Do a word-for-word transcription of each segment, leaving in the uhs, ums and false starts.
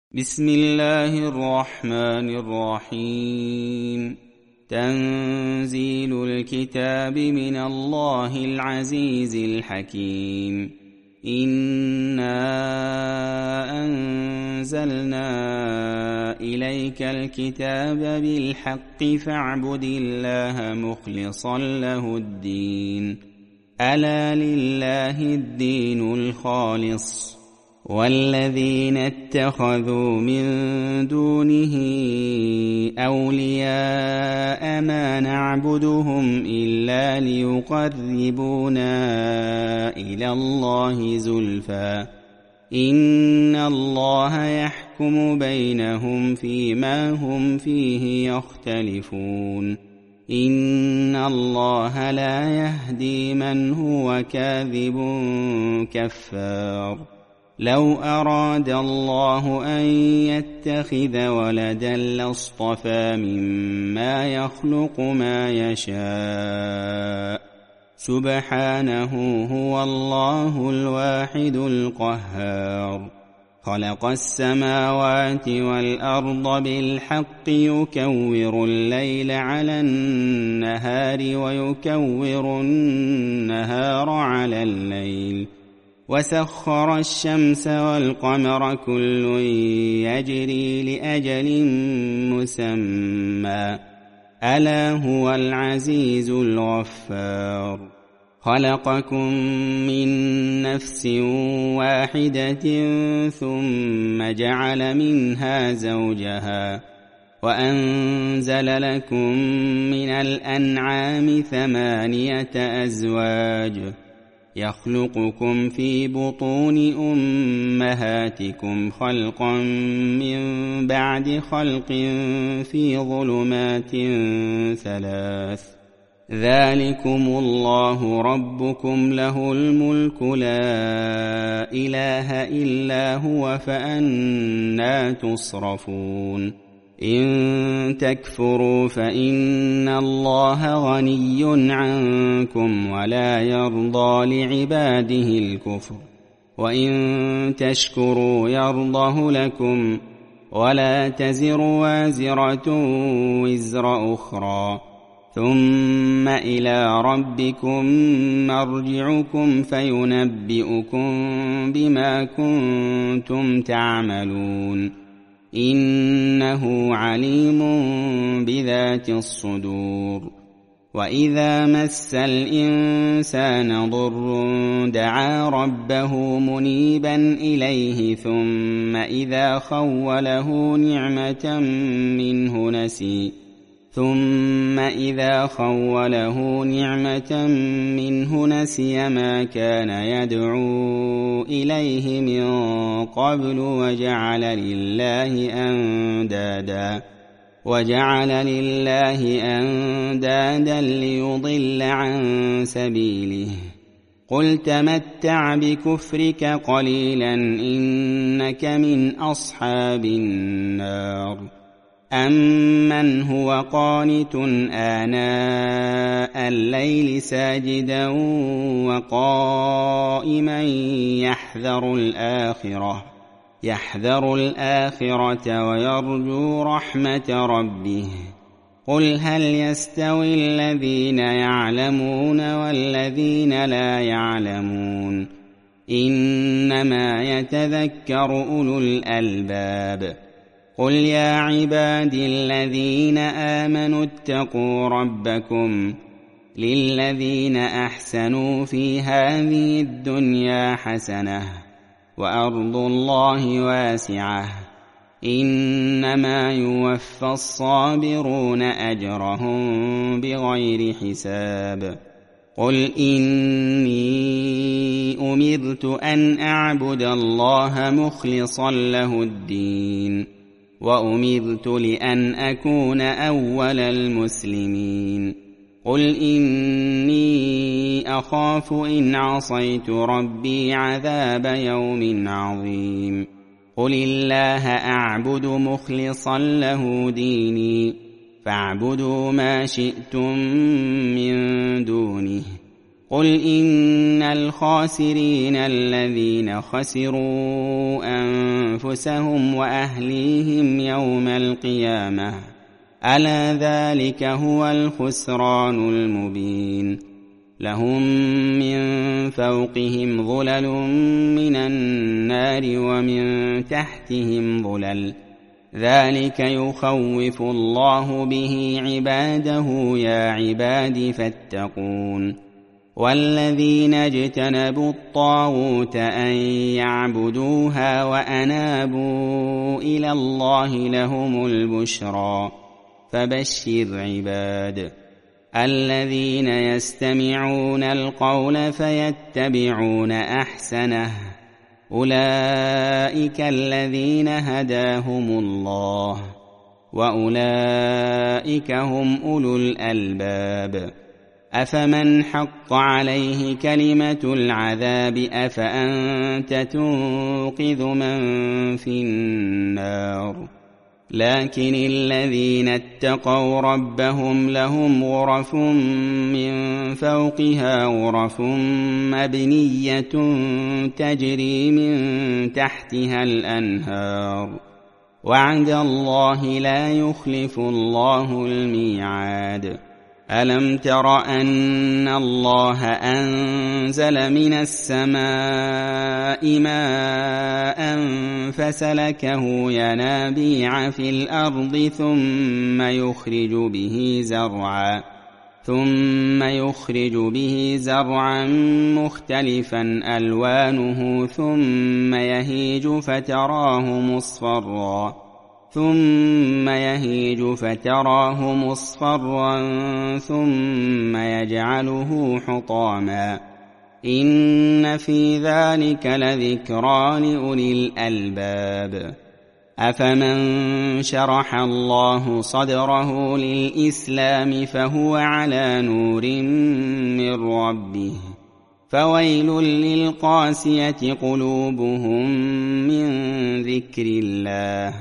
بسم الله الرحمن الرحيم. تنزيل الكتاب من الله العزيز الحكيم. إنا أنزلنا إليك الكتاب بالحق فاعبد الله مخلصا له الدين. ألا لله الدين الخالص، والذين اتخذوا من دونه أولياء ما نعبدهم إلا ليقربونا إلى الله زلفى إن الله يحكم بينهم فيما هم فيه يختلفون. إن الله لا يهدي من هو كاذب كفار. لو أراد الله أن يتخذ ولدا لاصطفى مما يخلق ما يشاء، سبحانه هو الله الواحد القهار. خلق السماوات والأرض بالحق يكور الليل على النهار ويكور النهار على الليل، وسخر الشمس والقمر كل يجري لأجل مسمى، ألا هو العزيز الغفار. خلقكم من نفس واحدة ثم جعل منها زوجها، وأنزل لكم من الأنعام ثمانية أزواج، يخلقكم في بطون أمهاتكم خلقا من بعد خلق في ظلمات ثلاث، ذلكم الله ربكم له الملك لا إله إلا هو فأنى تصرفون. إن تكفروا فإن الله غني عنكم ولا يرضى لعباده الكفر، وإن تشكروا يرضه لكم، ولا تزر وازرة وزر أخرى، ثم إلى ربكم مرجعكم فينبئكم بما كنتم تعملون. إنه عليم بذات الصدور. وإذا مس الإنسان ضر دعا ربه منيبا إليه ثم إذا خوله نعمة منه نسي ثم إذا خوله نعمة منه نسي ما كان يدعو إليه من قبل وجعل لله أندادا وجعل لله أندادا ليضل عن سبيله. قل تمتع بكفرك قليلا إنك من أصحاب النار. أمن هو قانت آناء الليل ساجدا وقائما يحذر الآخرة يحذر الآخرة ويرجو رحمة ربه. قل هل يستوي الذين يعلمون والذين لا يعلمون؟ إنما يتذكر أولو الألباب. قل يا عبادي الذين آمنوا اتقوا ربكم للذين أحسنوا في هذه الدنيا حسنة وأرض الله واسعة إنما يوفى الصابرون أجرهم بغير حساب. قل إني أمرت أن أعبد الله مخلصا له الدين وأمرت لأن أكون أول المسلمين. قل إني أخاف إن عصيت ربي عذاب يوم عظيم. قل الله أعبد مخلصا له ديني فاعبدوا ما شئتم من دونه. قل إن الخاسرين الذين خسروا أنفسهم وأهليهم يوم القيامة ألا ذلك هو الخسران المبين لهم من فوقهم ظلل من النار ومن تحتهم ظلل ذلك يخوف الله به عباده يا عباد فاتقون والذين اجتنبوا الطاغوت أن يعبدوها وأنابوا إلى الله لهم البشرى فبشر عباد الذين يستمعون القول فيتبعون أحسنه أولئك الذين هداهم الله وأولئك هم أولو الألباب أفمن حق عليه كلمة العذاب أفأنت تنقذ من في النار لكن الذين اتقوا ربهم لهم غرف من فوقها غرف مبنية تجري من تحتها الأنهار وعد الله لا يخلف الله الميعاد ألم تر أن الله أنزل من السماء ماء فسلكه ينابيع في الأرض ثم يخرج به زرعا ثم يخرج به زرعا مختلفا ألوانه ثم يهيج فتراه مصفرا ثم يهيج فتراه مصفرا ثم يجعله حطاما إن في ذلك لذكرى لأولي الألباب أفمن شرح الله صدره للإسلام فهو على نور من ربه فويل للقاسية قلوبهم من ذكر الله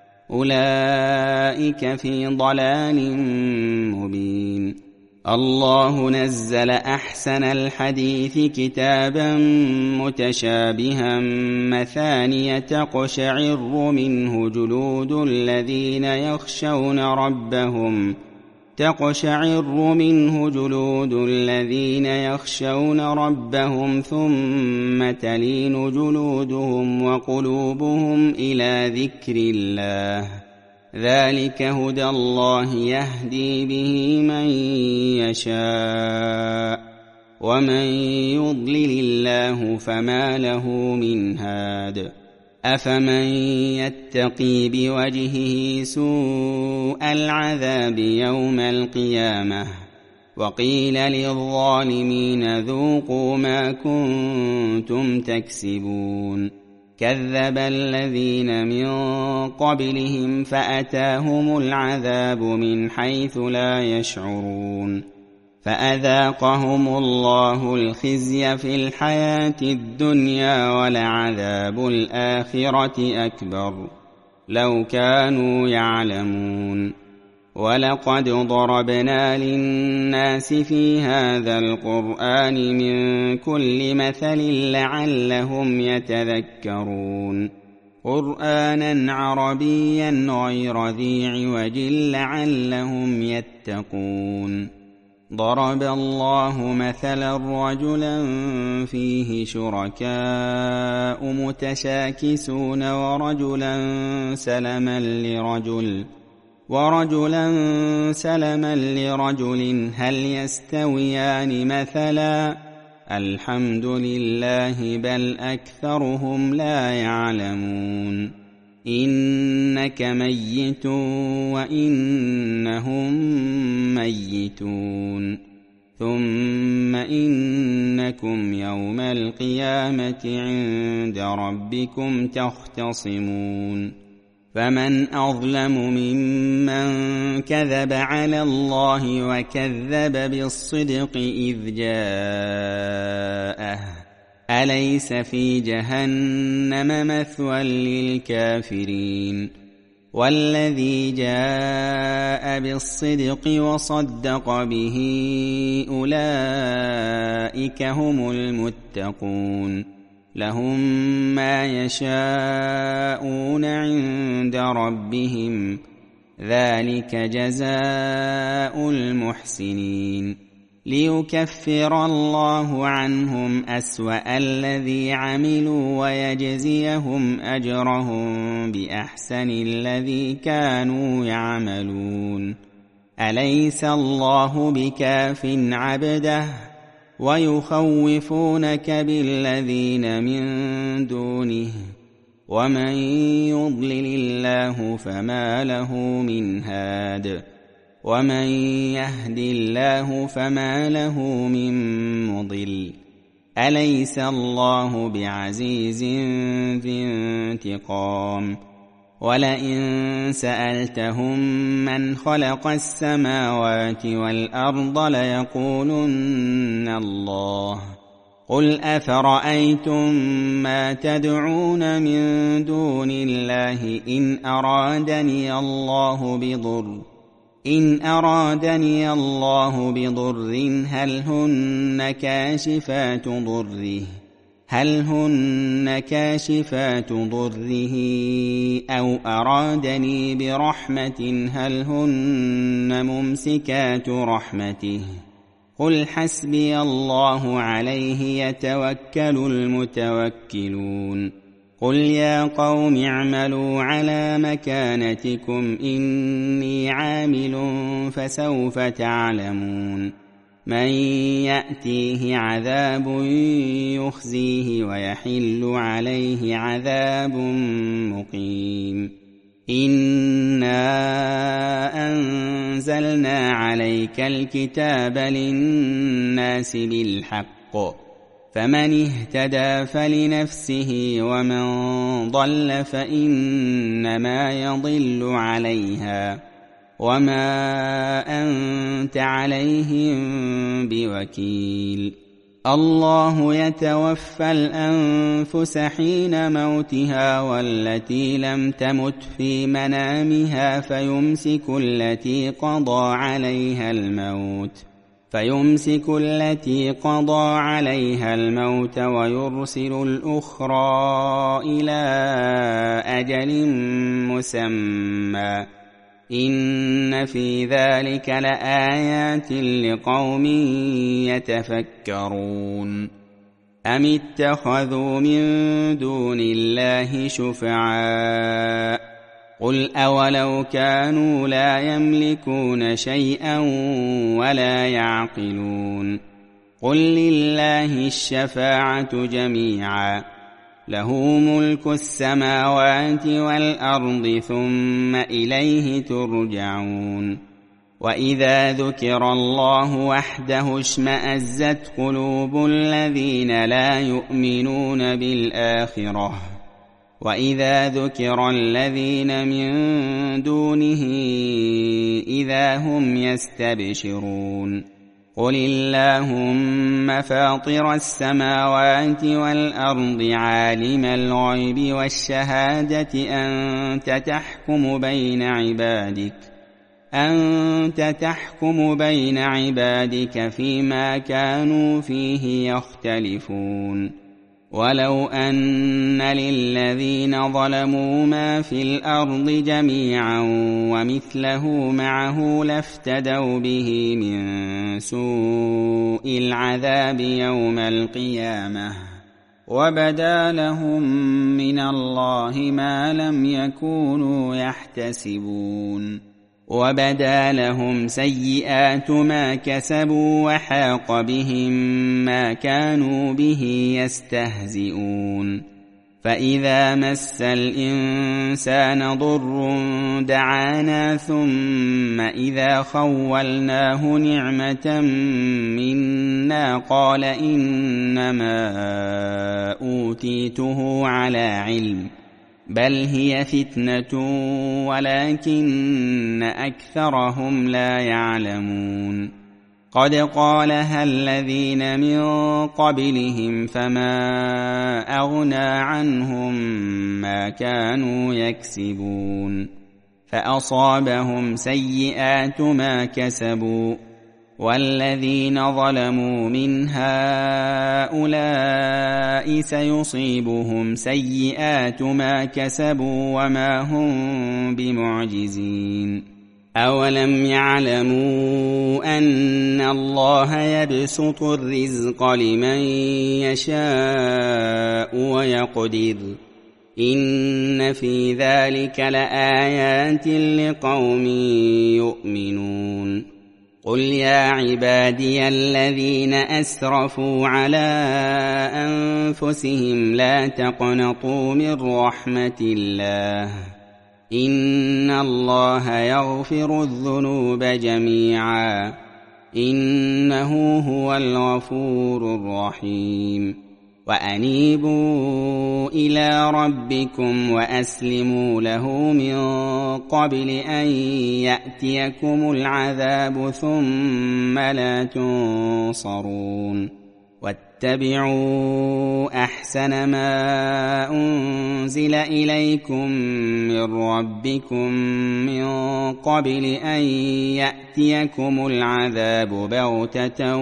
أولئك في ضلال مبين الله نزل أحسن الحديث كتابا متشابها مثانية تقشعر منه جلود الذين يخشون ربهم تقشعر منه جلود الذين يخشون ربهم ثم تلين جلودهم وقلوبهم إلى ذكر الله ذلك هدى الله يهدي به من يشاء ومن يضلل الله فما له من هاد أفمن يتقي بوجهه سوء العذاب يوم القيامة وقيل للظالمين ذوقوا ما كنتم تكسبون كذب الذين من قبلهم فأتاهم العذاب من حيث لا يشعرون فأذاقهم الله الخزي في الحياة الدنيا ولعذاب الآخرة أكبر لو كانوا يعلمون ولقد ضربنا للناس في هذا القرآن من كل مثل لعلهم يتذكرون قرآنا عربيا غير ذي عوج لعلهم يتقون ضرب الله مثلا رجلا فيه شركاء متشاكسون ورجلا سلما لرجل ورجلا سلما لرجل هل يستويان مثلا الحمد لله بل أكثرهم لا يعلمون إنك ميت وإنهم ميتون ثم إنكم يوم القيامة عند ربكم تختصمون فمن أظلم ممن كذب على الله وكذب بالصدق إذ جاءه أليس في جهنم مثوى للكافرين والذي جاء بالصدق وصدق به أولئك هم المتقون لهم ما يشاءون عند ربهم ذلك جزاء المحسنين ليكفر الله عنهم أسوأ الذي عملوا ويجزيهم أجرهم بأحسن الذي كانوا يعملون أليس الله بكاف عبده ويخوفونك بالذين من دونه ومن يضلل الله فما له من هاد ومن يهد الله فما له من مضل أليس الله بعزيز ذي انتقام ولئن سألتهم من خلق السماوات والأرض ليقولن الله قل أفرأيتم ما تدعون من دون الله إن أرادني الله بضر إن أرادني الله بضر هل هن كاشفات ضره هل هن كاشفات ضره أو أرادني برحمة هل هن ممسكات رحمته قل حسبي الله عليه يتوكل المتوكلون قل يا قوم اعملوا على مكانتكم إني عامل فسوف تعلمون من يأتيه عذاب يخزيه ويحل عليه عذاب مقيم إنا أنزلنا عليك الكتاب للناس بالحق فمن اهتدى فلنفسه ومن ضل فإنما يضل عليها وما أنت عليهم بوكيل الله يتوفى الأنفس حين موتها والتي لم تمت في منامها فيمسك التي قضى عليها الموت فيمسك التي قضى عليها الموت ويرسل الأخرى إلى أجل مسمى إن في ذلك لآيات لقوم يتفكرون أم اتخذوا من دون الله شفعاء قل أولو كانوا لا يملكون شيئا ولا يعقلون قل لله الشفاعة جميعا له ملك السماوات والأرض ثم إليه ترجعون وإذا ذكر الله وحده اشمأزت قلوب الذين لا يؤمنون بالآخرة وإذا ذكر الذين من دونه إذا هم يستبشرون قل اللهم فاطر السماوات والأرض عالم الغيب والشهادة أنت تحكم بين عبادك أنت تحكم بين عبادك فيما كانوا فيه يختلفون ولو أن للذين ظلموا ما في الأرض جميعا ومثله معه لافتدوا به من سوء العذاب يوم القيامة وبدا لهم من الله ما لم يكونوا يحتسبون وبدا لهم سيئات ما كسبوا وحاق بهم ما كانوا به يستهزئون فإذا مس الإنسان ضر دعانا ثم إذا خولناه نعمة منا قال إنما أوتيته على علم بل هي فتنة ولكن أكثرهم لا يعلمون قد قالها الذين من قبلهم فما أغنى عنهم ما كانوا يكسبون فأصابهم سيئات ما كسبوا والذين ظلموا من هؤلاء سيصيبهم سيئات ما كسبوا وما هم بمعجزين أولم يعلموا أن الله يبسط الرزق لمن يشاء ويقدر إن في ذلك لآيات لقوم يؤمنون قل يا عبادي الذين أسرفوا على أنفسهم لا تقنطوا من رحمة الله إن الله يغفر الذنوب جميعا إنه هو الغفور الرحيم وأنيبوا إلى ربكم وأسلموا له من قبل أن يأتيكم العذاب ثم لا تنصرون واتبعوا أحسن ما أنزل إليكم من ربكم من قبل أن يأتيكم العذاب بغتة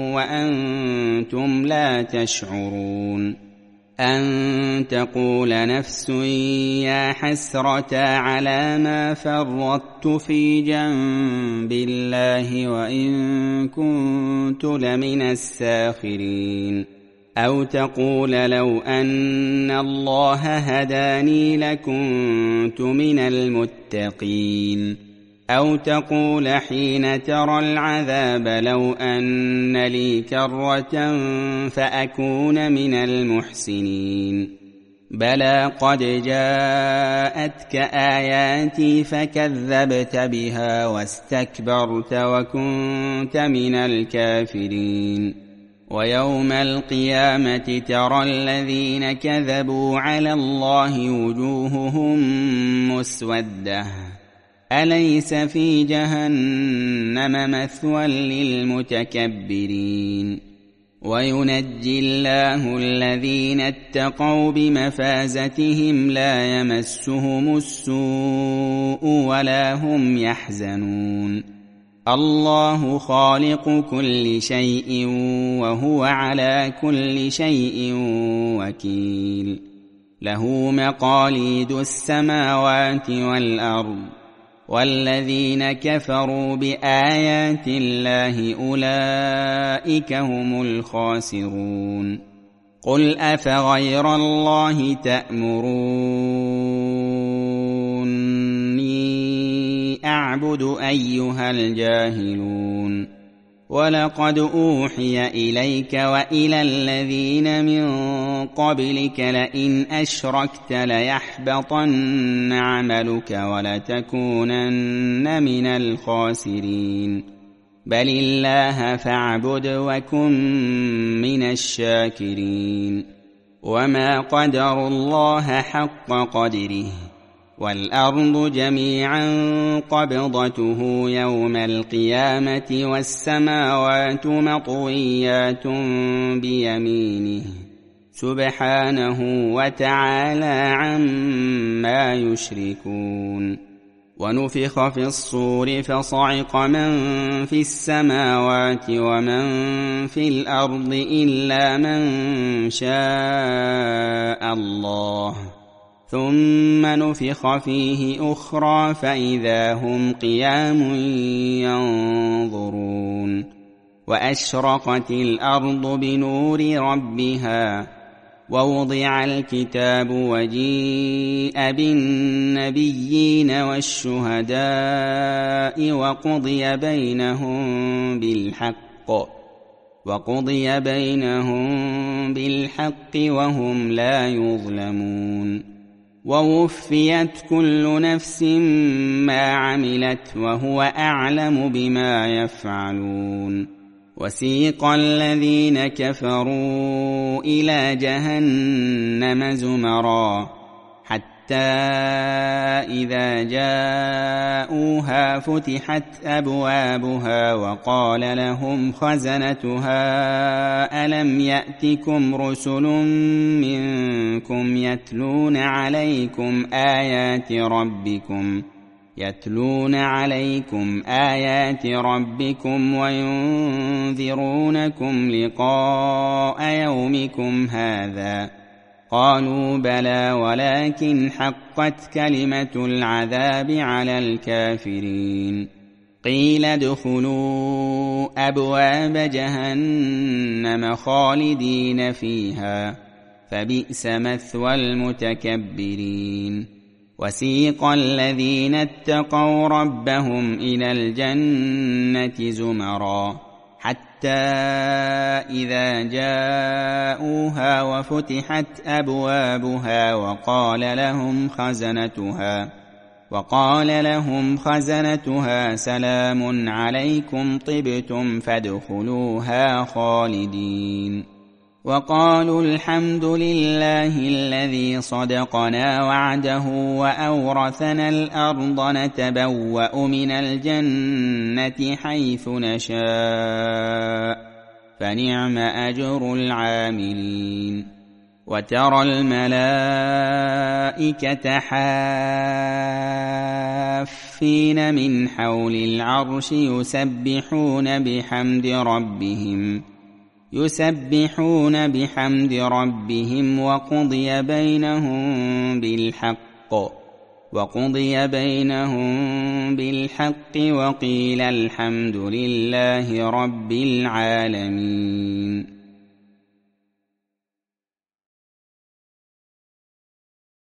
وأنتم لا تشعرون أن تقول نفس يا حسرة على ما فرطت في جنب الله وإن كنت لمن الساخرين أو تقول لو أن الله هداني لكنت من المتقين أو تقول حين ترى العذاب لو أن لي كرة فأكون من المحسنين بلى قد جاءتك آياتي فكذبت بها واستكبرت وكنت من الكافرين ويوم القيامة ترى الذين كذبوا على الله وجوههم مسودة أليس في جهنم مثوى للمتكبرين وينجي الله الذين اتقوا بمفازتهم لا يمسهم السوء ولا هم يحزنون الله خالق كل شيء وهو على كل شيء وكيل له مقاليد السماوات والأرض والذين كفروا بآيات الله أولئك هم الخاسرون قل أفغير الله تأمروني أعبد أيها الجاهلون ولقد أوحي إليك وإلى الذين من قبلك لئن أشركت ليحبطن عملك ولتكونن من الخاسرين بل الله فاعبد وكن من الشاكرين وما قدروا الله حق قدره والأرض جميعا قبضته يوم القيامة والسماوات مطويات بيمينه سبحانه وتعالى عما يشركون ونفخ في الصور فصعق من في السماوات ومن في الأرض إلا من شاء الله ثم نفخ فيه أخرى فإذا هم قيام ينظرون وأشرقت الأرض بنور ربها ووضع الكتاب وجيء بالنبيين والشهداء وقضي بينهم بالحق وقضي بينهم بالحق وهم لا يظلمون ووفيت كل نفس ما عملت وهو أعلم بما يفعلون وسيق الذين كفروا إلى جهنم زمرا حتى إذا جاءوها فتحت أبوابها وقال لهم خزنتها ألم يأتكم رسل منكم يتلون عليكم آيات ربكم يتلون عليكم آيات ربكم وينذرونكم لقاء يومكم هذا. قالوا بلى ولكن حقت كلمة العذاب على الكافرين. قيل ادخلوا أبواب جهنم خالدين فيها فبئس مثوى المتكبرين. وسيق الذين اتقوا ربهم إلى الجنة زمرا حتى إذا جاءوها وفتحت أبوابها وقال لهم خزنتها وقال لهم خزنتها سلام عليكم طبتم فادخلوها خالدين. وقالوا الحمد لله الذي صدقنا وعده وأورثنا الأرض نتبوأ من الجنة حيث نشاء فنعم أجر العاملين. وترى الملائكة حافين من حول العرش يسبحون بحمد ربهم يسبحون بحمد ربهم وقضي بينهم بالحق وقضي بينهم بالحق وقيل الحمد لله رب العالمين.